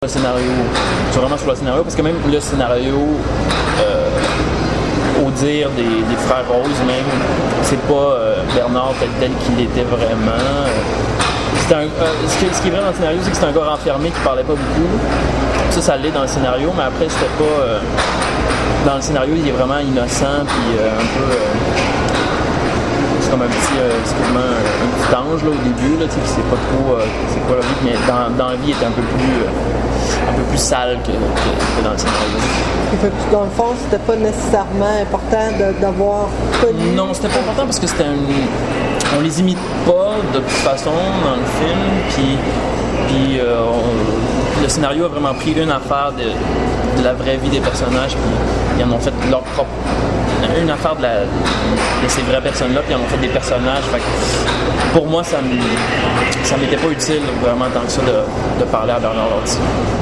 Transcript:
le scénario. C'est vraiment sur le scénario, parce que même le scénario, au dire des frères Rose même, c'est pas Bernard tel qu'il était vraiment. Ce qui est vrai dans le scénario, c'est que c'est un gars renfermé qui parlait pas beaucoup. Ça l'est dans le scénario, mais après c'était pas... dans le scénario, il est vraiment innocent, puis un peu... c'est comme un petit ange là, au début, là, qui sait pas trop c'est quoi la vie, mais dans la vie, il était un peu plus sale que dans le scénario. Dans le fond, c'était pas nécessairement important d'avoir connu... Non, c'était pas important parce que on les imite pas de toute façon dans le film, puis le scénario a vraiment pris une affaire de la vraie vie des personnages, puis ils en ont fait leur propre... une affaire de ces vraies personnes-là, puis ils en ont fait des personnages. Fait que pour moi, ça m'était pas utile vraiment tant que ça de parler à Bernard Lortie.